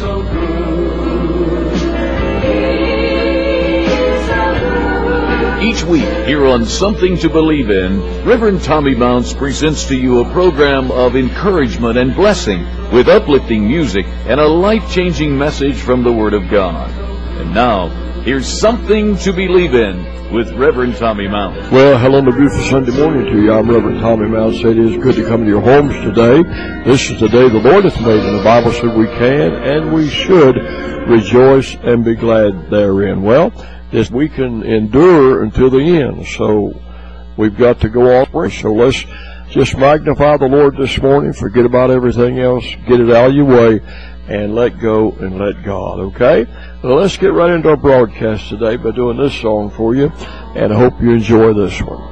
so good. He's so good. Each week here on Something to Believe In, Reverend Tommy Mounts presents to you a program of encouragement and blessing with uplifting music and a life-changing message from the Word of God. And now, here's Something to Believe In with Reverend Tommy Mounts. Well, hello and a beautiful Sunday morning to you. I'm Reverend Tommy Mounts. It is good to come to your homes today. This is the day the Lord hath made, and the Bible said we can and we should rejoice and be glad therein. Well, this we can endure until the end, so we've got to go all the way. So let's just magnify the Lord this morning, forget about everything else, get it out of your way, and let go and let God, okay? Well, let's get right into our broadcast today by doing this song for you, and I hope you enjoy this one.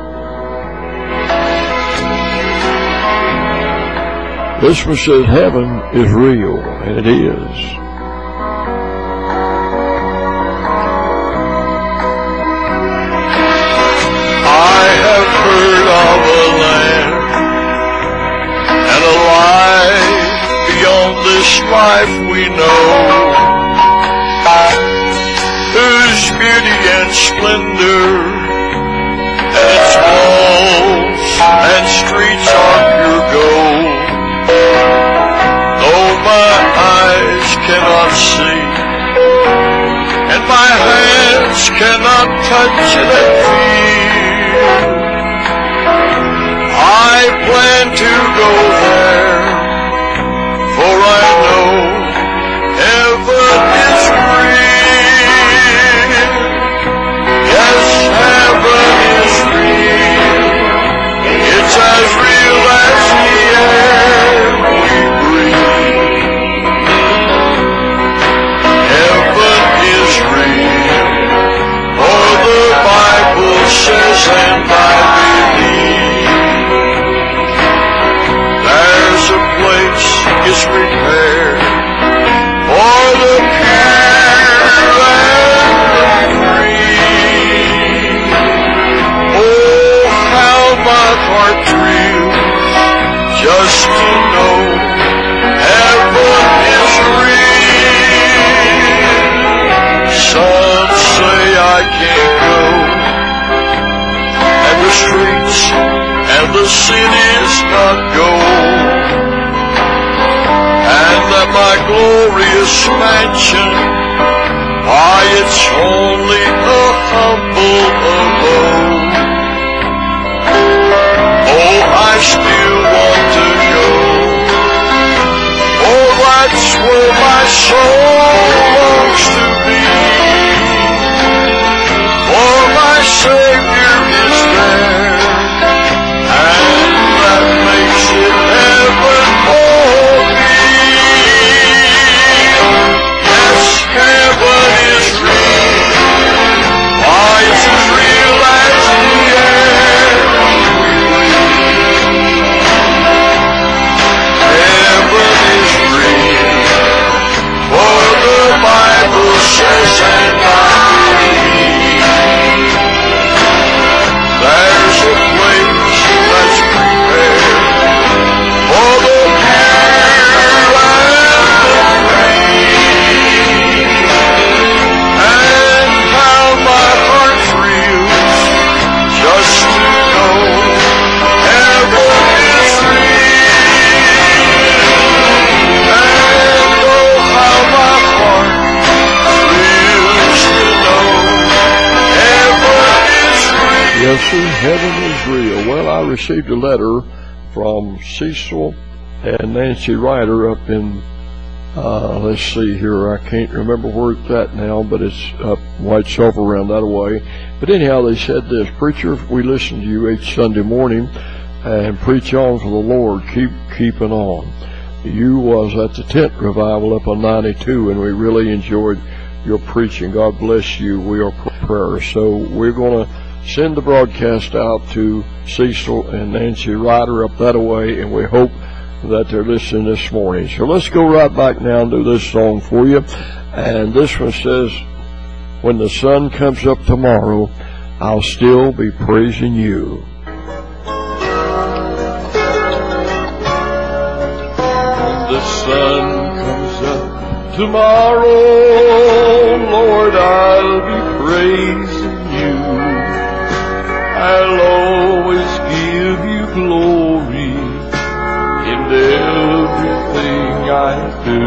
This one says, heaven is real, and it is. I have heard of a land and a life beyond this life we know, whose beauty and splendor and its walls and streets are pure gold. Though my eyes cannot see and my hands cannot touch it and feel, I plan to go there, for I know heaven is real. Yes, heaven is real. It's as real as the air we breathe. Heaven is real, for the Bible says, and I believe. Is prepared for the pure and the free. Oh, how my heart thrills just to know heaven is real. Some say I can't go, and the streets and the city's not gold, and that my glorious mansion, why, it's only a humble abode. Oh, I still want to go, oh, that's where my soul longs to be, for my Savior is there, and that makes it heaven for me. Heaven is real. Why, it's as real as the air we breathe. Heaven is real, for the Bible says, and I believe. There's a place that's prepared for the pure and the free. Just to know heaven is real, and oh, how my heart thrills to know heaven is real. Yes, sir, heaven is real. Well, I received a letter from Cecil and Nancy Ryder up in, let's see here, I can't remember where it's at now, but it's up White Sulphur around that way. But anyhow, they said this, preacher, we listen to you each Sunday morning and preach on for the Lord, keeping on. You was at the tent revival up on 92, and we really enjoyed your preaching. God bless you. We are prayers. So we're going to send the broadcast out to Cecil and Nancy Ryder up that way, and we hope that they're listening this morning. So let's go right back now and do this song for you. And this one says, when the sun comes up tomorrow, I'll still be praising you. When the sun comes up tomorrow, Lord, I'll be praising you. I'll always give you glory in everything I do.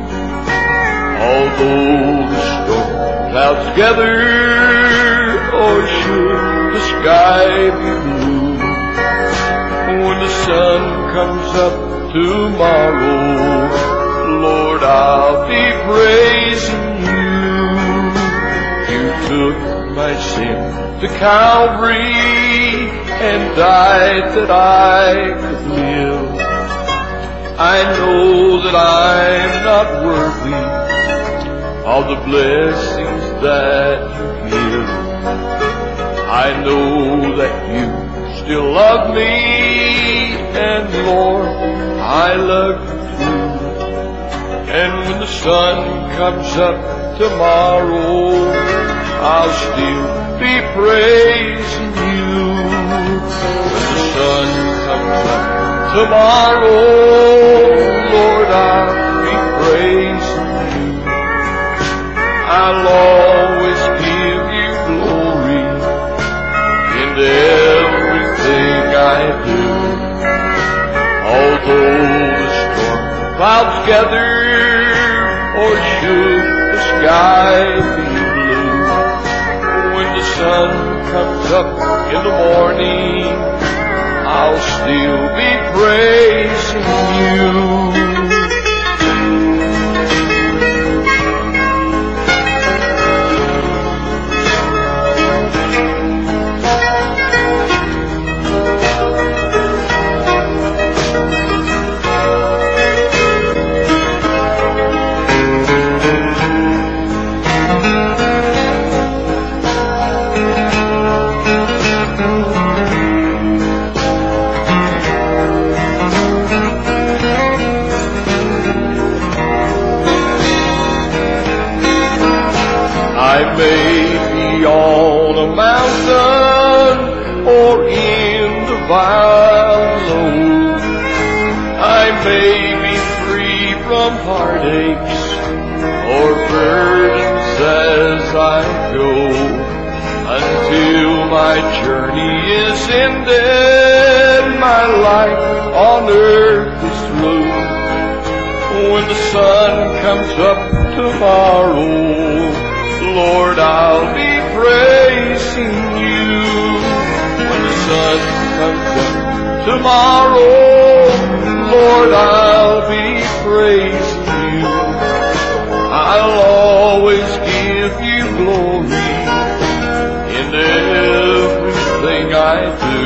Although the storm clouds gather, or should the sky be blue, when the sun comes up tomorrow, Lord, I'll be praising you. You took my sin to Calvary and died that I could live. I know that I'm not worthy of the blessings that you give. I know that you still love me, and Lord, I love you too. And when the sun comes up tomorrow, I'll still be praising you. When the sun comes up tomorrow, Lord, I'll be praising you. I'll always give you glory in everything I do. Although the storm clouds gather, or should the sky be blue, when the sun comes up in the morning, I'll still be praising you. I may be on a mountain or in the valley. I may be free from heartaches or burdens as I go, until my journey is ended, my life on earth is through. When the sun comes up tomorrow, Lord, I'll be praising you. When the sun comes up tomorrow, Lord, I'll be praising you. I'll always give you glory in everything I do.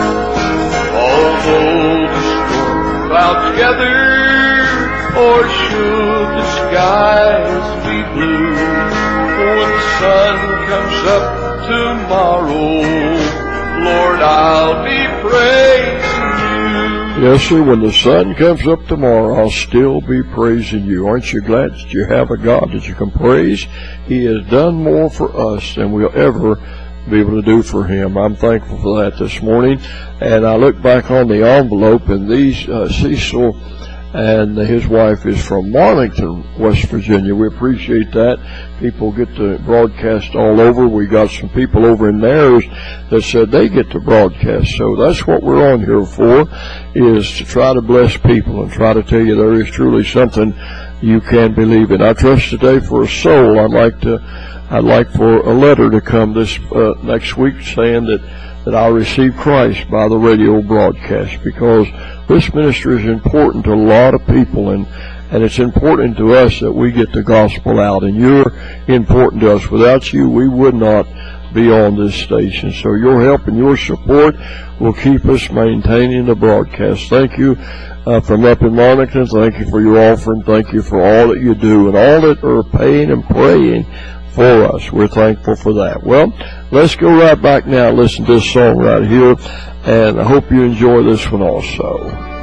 Although the storm clouds gather, or should the skies be blue, when the sun comes up tomorrow, Lord, I'll be praising you. Yes, sir, when the sun comes up tomorrow, I'll still be praising you. Aren't you glad that you have a God that you can praise? He has done more for us than we'll ever be able to do for him. I'm thankful for that this morning. And I look back on the envelope, and these Cecil and his wife is from Marlington, West Virginia. We appreciate that. People get to broadcast all over. We got some people over in theirs that said they get to broadcast. So that's what we're on here for, is to try to bless people and try to tell you there is truly something you can believe in. I trust today for a soul. I'd like for a letter to come this next week saying that I'll receive Christ by the radio broadcast, because this ministry is important to a lot of people, and it's important to us that we get the gospel out, and you're important to us. Without you, we would not be on this station. So your help and your support will keep us maintaining the broadcast. Thank you from up in Marlington. Thank you for your offering. Thank you for all that you do and all that are paying and praying for us. We're thankful for that. Well, let's go right back now and listen to this song right here, and I hope you enjoy this one also.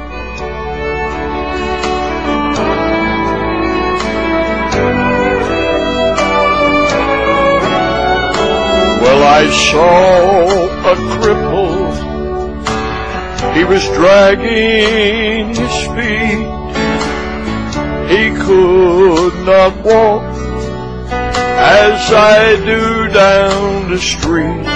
Well, I saw a cripple. He was dragging his feet. He could could not walk as I do down the street.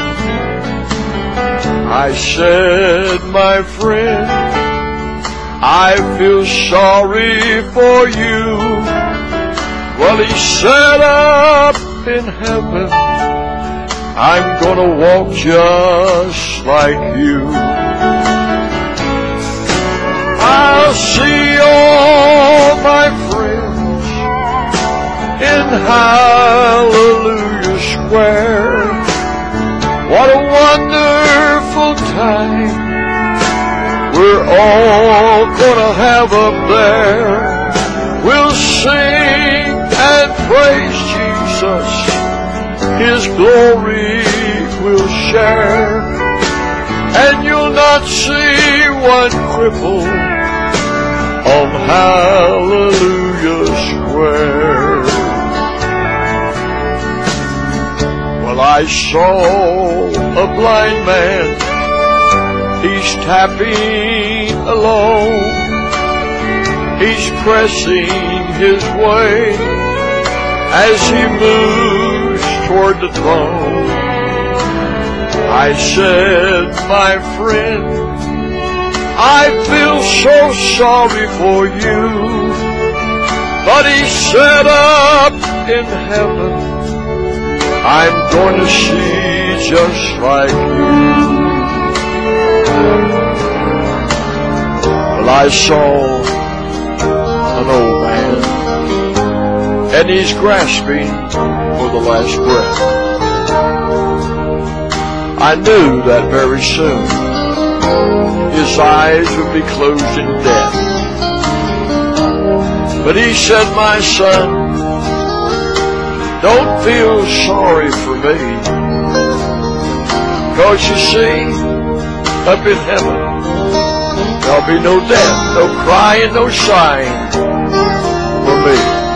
I said, my friend, I feel sorry for you. Well, he said, up in heaven, I'm gonna walk just like you. I'll see all my friends in Hallelujah Square. What a wonderful time we're all gonna have up there. We'll sing and praise Jesus, His glory we'll share, and you'll not see one cripple on Hallelujah Square. Well, I saw a blind man, he's tapping along, he's pressing his way as he moves toward the throne. I said, my friend, I feel so sorry for you. But he said, up in heaven, I'm going to see just like you. Well, I saw an old man, and he's grasping for the last breath. I knew that very soon his eyes would be closed in death. But he said, my son, don't feel sorry for me, 'cause you see, up in heaven, there'll be no death, no crying, no sighing for me.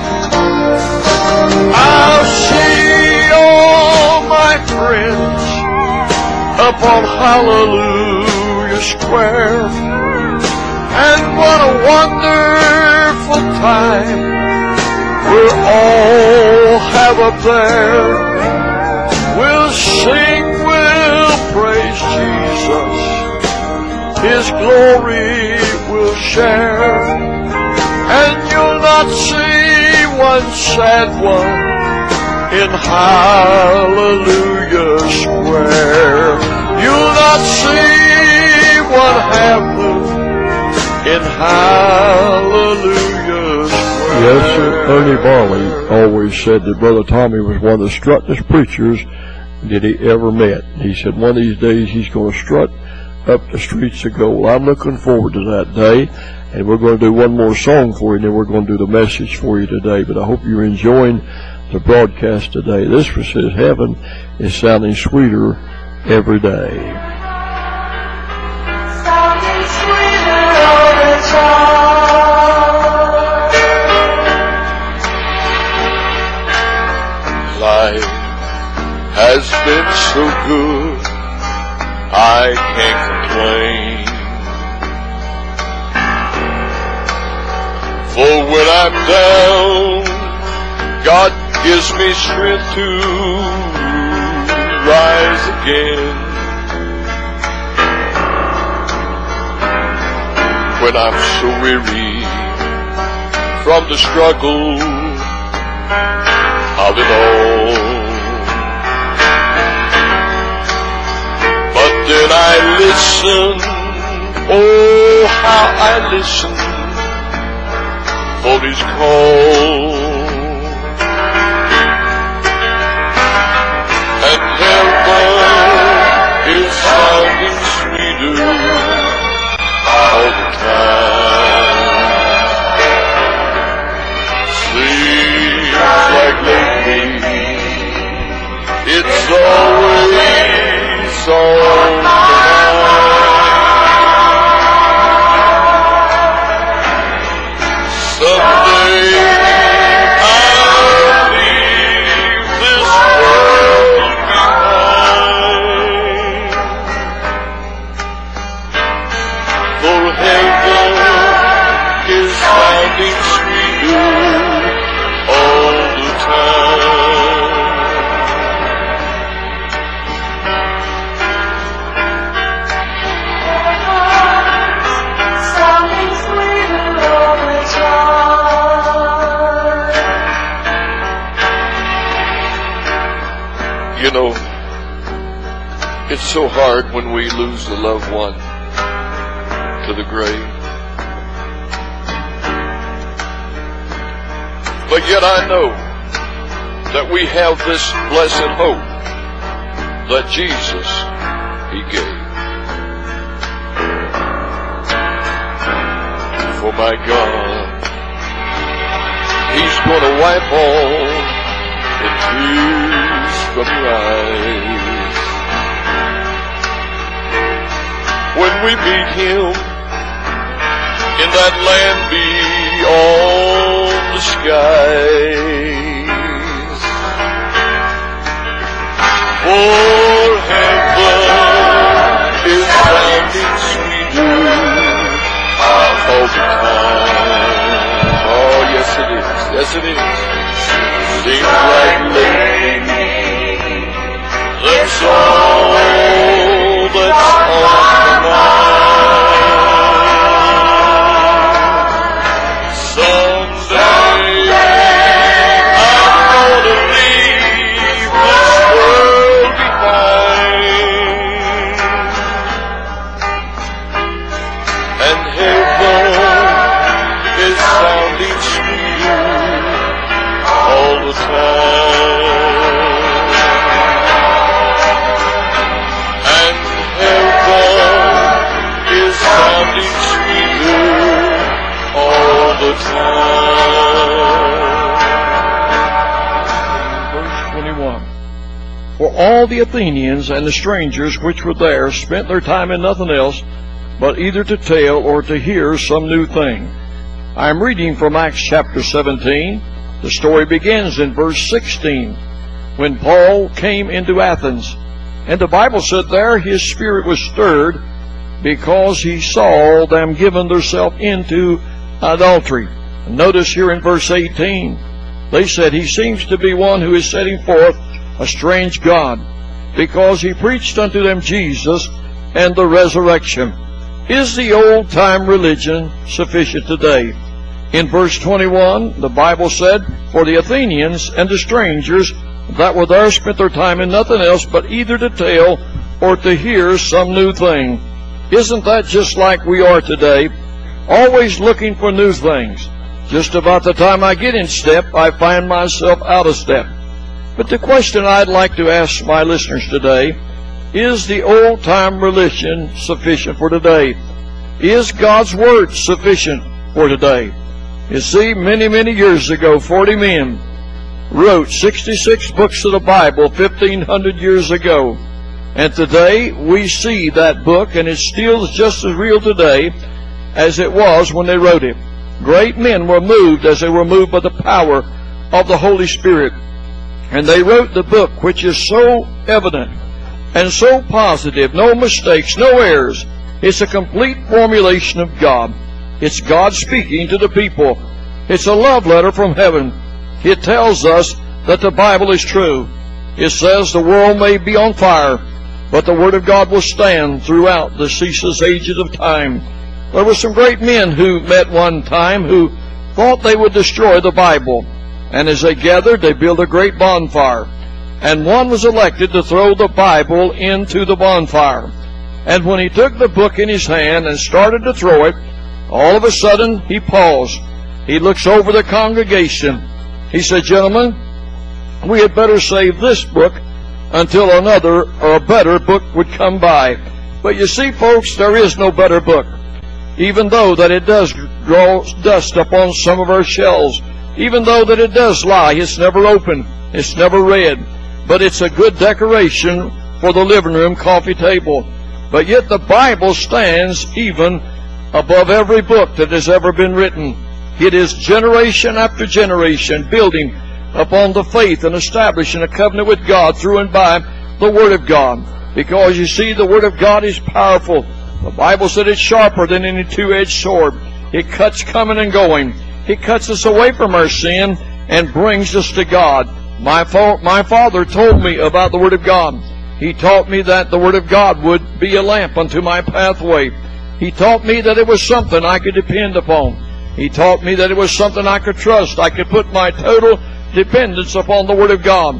I'll see all my friends up on Hallelujah Square, and what a wonderful time we'll all have up there. We'll sing, we'll praise Jesus, His glory we'll share, and you'll not see one sad one in Hallelujah Square. You'll not see what happened in Hallelujah Square. Yes, sir. Ernie Barley always said that Brother Tommy was one of the struttingest preachers that he ever met. He said one of these days he's going to strut up the streets of gold. I'm looking forward to that day, and we're going to do one more song for you, and then we're going to do the message for you today. But I hope you're enjoying the broadcast today. This one says, heaven is sounding sweeter every day. Sounding sweeter all the time. Life has been so good, I can't complain. For when I'm down, God gives me strength to rise again. When I'm so weary from the struggle of it all, but then I listen, oh how I listen for His call. And heaven is sounding sweeter all the time. Seems like lately it's always on the line. Someday I'll leave this world behind, for heaven is sounding sweeter You know, it's so hard when we lose a loved one to the grave. But yet I know that we have this blessed hope that Jesus, He gave. For my God, He's going to wipe all the tears from your eyes. When we meet Him in that land beyond the skies, for heaven is sounding sweeter all the time. Oh, yes it is. Yes it is. Seems like lately that's all that's on my mind. Someday I'm gonna leave this world behind, and heaven is sounding sweeter all the time. And heaven is sounding sweeter all the time. Verse 21. For all the Athenians and the strangers which were there spent their time in nothing else but either to tell or to hear some new thing. I am reading from Acts chapter 17. The story begins in verse 16, when Paul came into Athens. And the Bible said there his spirit was stirred because he saw them giving themselves into adultery. And notice here in verse 18, they said he seems to be one who is setting forth a strange God, because he preached unto them Jesus and the resurrection. Is the old-time religion sufficient today? In verse 21, the Bible said, for the Athenians and the strangers that were there spent their time in nothing else but either to tell or to hear some new thing. Isn't that just like we are today? Always looking for new things. Just about the time I get in step, I find myself out of step. But the question I'd like to ask my listeners today, is the old-time religion sufficient for today? Is God's Word sufficient for today? You see, many, many years ago, 40 men wrote 66 books of the Bible 1,500 years ago. And today, we see that book, and it's still just as real today as it was when they wrote it. Great men were moved as they were moved by the power of the Holy Spirit. And they wrote the book, which is so evident and so positive, no mistakes, no errors. It's a complete formulation of God. It's God speaking to the people. It's a love letter from heaven. It tells us that the Bible is true. It says the world may be on fire, but the Word of God will stand throughout the ceaseless ages of time. There were some great men who met one time who thought they would destroy the Bible. And as they gathered, they built a great bonfire. And one was elected to throw the Bible into the bonfire. And when he took the book in his hand and started to throw it, all of a sudden he paused. He looks over the congregation. He said, gentlemen, we had better save this book until another or a better book would come by. But you see, folks, there is no better book. Even though that it does draw dust upon some of our shelves, even though that it does lie, it's never opened, it's never read, but it's a good decoration for the living room coffee table. But yet the Bible stands even above every book that has ever been written. It is generation after generation building upon the faith and establishing a covenant with God through and by the Word of God. Because you see, the Word of God is powerful. The Bible said it's sharper than any two-edged sword. It cuts coming and going. It cuts us away from our sin and brings us to God. My father told me about the Word of God. He taught me that the Word of God would be a lamp unto my pathway. He taught me that it was something I could depend upon. He taught me that it was something I could trust. I could put my total dependence upon the Word of God.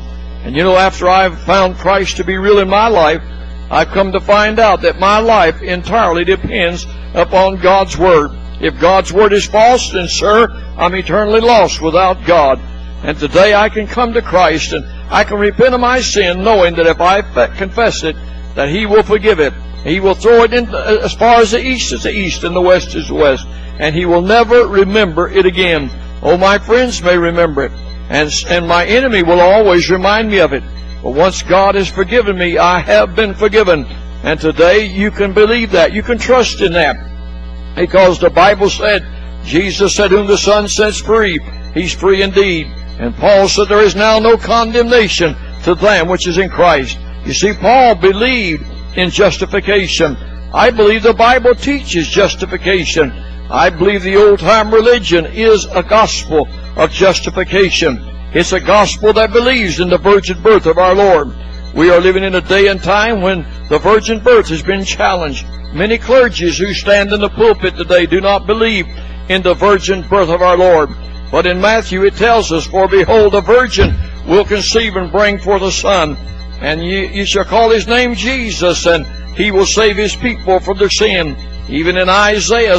And after I've found Christ to be real in my life, I've come to find out that my life entirely depends upon God's Word. If God's Word is false, then, sir, I'm eternally lost without God. And today I can come to Christ and I can repent of my sin, knowing that if I confess it, that He will forgive it. He will throw it in as far as the east is the east and the west is the west. And He will never remember it again. Oh, my friends may remember it. And my enemy will always remind me of it. But once God has forgiven me, I have been forgiven. And today you can believe that. You can trust in that. Because the Bible said, Jesus said, whom the Son sets free, He's free indeed. And Paul said, there is now no condemnation to them which is in Christ. You see, Paul believed in justification. I believe the Bible teaches justification. I believe the old-time religion is a gospel of justification. It's a gospel that believes in the virgin birth of our Lord. We are living in a day and time when the virgin birth has been challenged. Many clergies who stand in the pulpit today do not believe in the virgin birth of our Lord. But in Matthew it tells us, for behold, a virgin will conceive and bring forth a son, and you shall call his name Jesus, and he will save his people from their sin. Even in Isaiah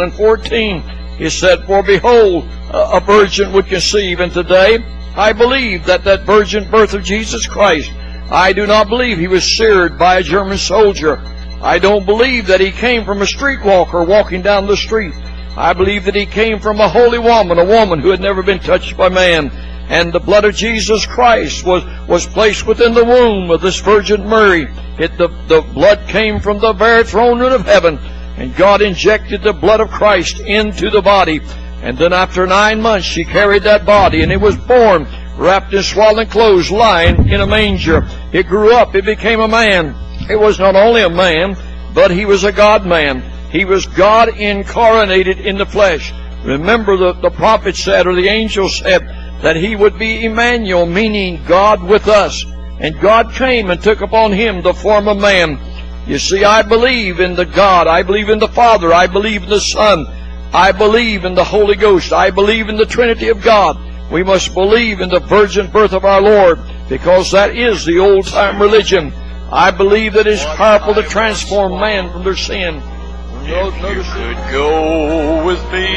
7:14, it said, for behold, a virgin would conceive. And today, I believe that virgin birth of Jesus Christ, I do not believe He was seared by a German soldier. I don't believe that He came from a streetwalker walking down the street. I believe that He came from a holy woman, a woman who had never been touched by man. And the blood of Jesus Christ was placed within the womb of this Virgin Mary. The blood came from the very throne room of heaven. And God injected the blood of Christ into the body. And then after 9 months, she carried that body, and it was born, wrapped in swaddling clothes, lying in a manger. It grew up. It became a man. It was not only a man, but He was a God-man. He was God incarnated in the flesh. Remember, the prophet said, or the angel said, that He would be Emmanuel, meaning God with us. And God came and took upon Him the form of man. You see, I believe in the God. I believe in the Father. I believe in the Son. I believe in the Holy Ghost. I believe in the Trinity of God. We must believe in the virgin birth of our Lord, because that is the old-time religion. I believe that it's powerful to transform man from their sin. If you could go with me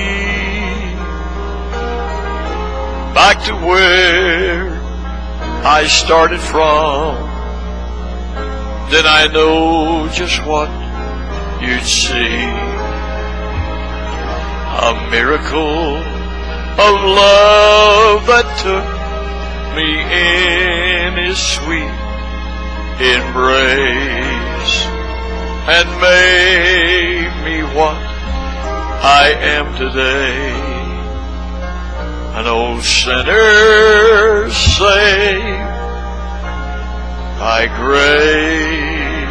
back to where I started from, then I know just what you'd see. A miracle of love that took me in His sweet embrace and made me what I am today, an old sinner saved by grace.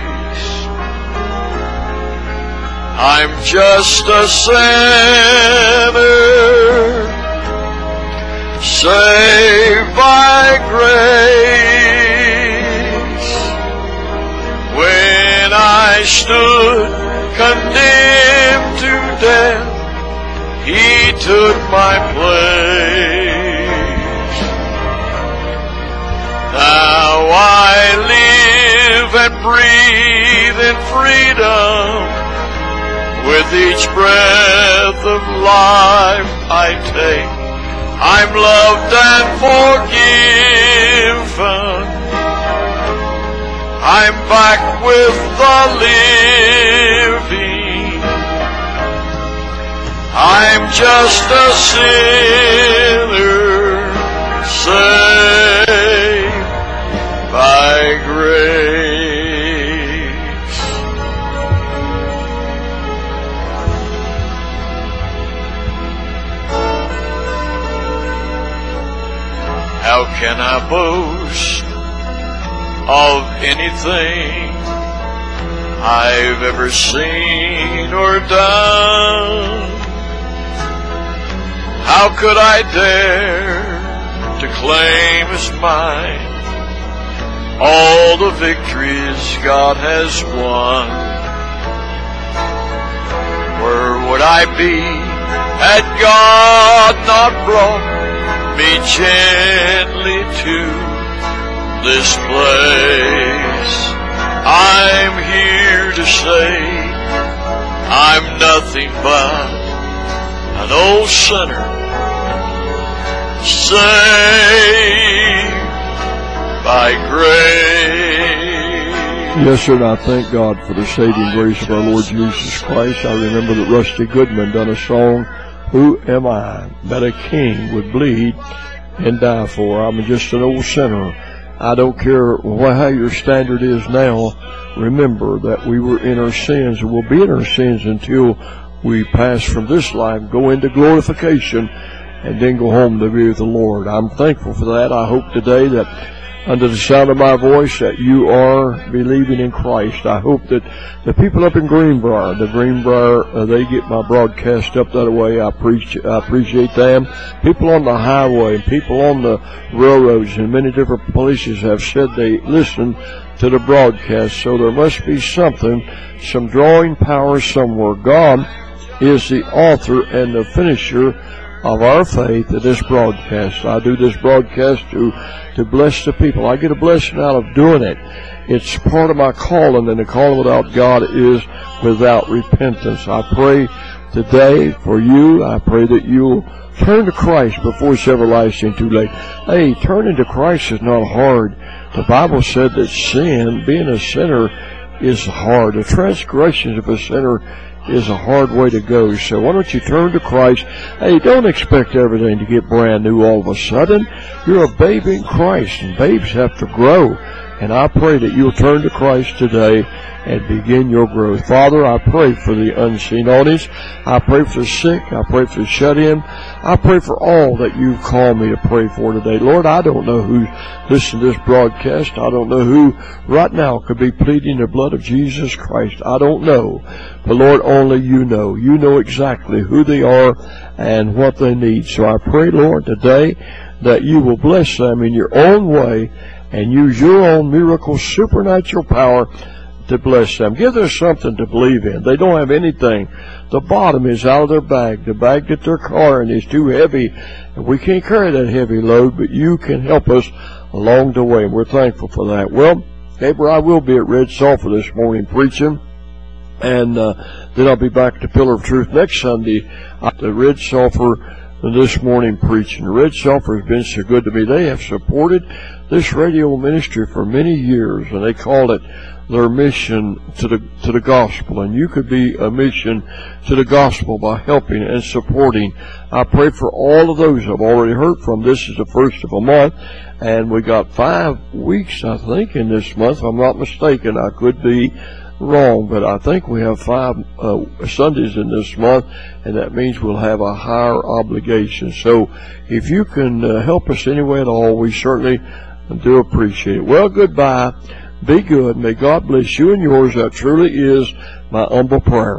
I'm just a sinner saved by grace. When I stood condemned to death, He took my place. Now I live and breathe in freedom. With each breath of life I take, I'm loved and forgiven. I'm back with the living. I'm just a sinner saved by grace. How can I boast of anything I've ever seen or done? How could I dare to claim as mine all the victories God has won? Where would I be had God not brought me gently to this place. I'm here to say I'm nothing but an old sinner, saved by grace. Yes, sir, and I thank God for the saving grace of our Lord Jesus Christ. I remember that Rusty Goodman done a song, "Who am I that a king would bleed and die for? I'm just an old sinner." I don't care how your standard is now. Remember that we were in our sins and will be in our sins until we pass from this life, go into glorification, and then go home to be with the Lord. I'm thankful for that. I hope today that under the sound of my voice that you are believing in Christ. I hope that the people up in Greenbrier, they get my broadcast up that way. I appreciate them. People on the highway, people on the railroads and many different places have said they listen to the broadcast. So there must be something, some drawing power somewhere. God is the author and the finisher of our faith at this broadcast. I do this broadcast to bless the people. I get a blessing out of doing it. It's part of my calling, and the calling without God is without repentance. I pray today for you. I pray that you'll turn to Christ before it's everlasting too late. Hey, turning to Christ is not hard. The Bible said that sin, being a sinner, is hard. The transgressions of a sinner is a hard way to go. So why don't you turn to Christ? Hey, don't expect everything to get brand new all of a sudden. You're a babe in Christ, and babes have to grow. And I pray that you'll turn to Christ today and begin your growth. Father, I pray for the unseen audience. I pray for the sick. I pray for the shut-in. I pray for all that you've called me to pray for today. Lord, I don't know who's listening to this broadcast. I don't know who right now could be pleading the blood of Jesus Christ. I don't know. But Lord, only you know. You know exactly who they are and what they need. So I pray, Lord, today that you will bless them in your own way and use your own miracle, supernatural power to bless them. Give them something to believe in. They don't have anything. The bottom is out of their bag. The bag that they're carrying is too heavy, and we can't carry that heavy load, but you can help us along the way, and we're thankful for that. Well, Gabriel, I will be at Red Sulphur this morning preaching, and then I'll be back at the Pillar of Truth next Sunday at the Red Sulphur this morning preaching. Red Sulphur has been so good to me. They have supported this radio ministry for many years, and they call it their mission to the gospel. And you could be a mission to the gospel by helping and supporting. I pray for all of those I've already heard from. This is the first of a month, and we got 5 weeks, I think, in this month. If I'm not mistaken. I could be wrong, but I think we have 5 Sundays in this month, and that means we'll have a higher obligation. So if you can help us any way at all, we certainly do appreciate it. Well, goodbye. Be good. May God bless you and yours. That truly is my humble prayer.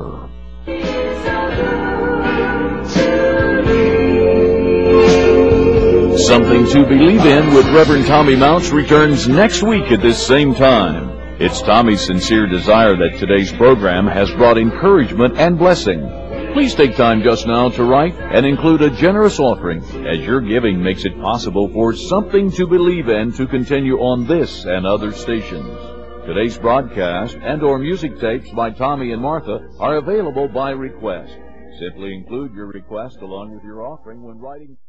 Something to Believe In with Reverend Tommy Mounts returns next week at this same time. It's Tommy's sincere desire that today's program has brought encouragement and blessing. Please take time just now to write and include a generous offering, as your giving makes it possible for Something to Believe In to continue on this and other stations. Today's broadcast and/or music tapes by Tommy and Martha are available by request. Simply include your request along with your offering when writing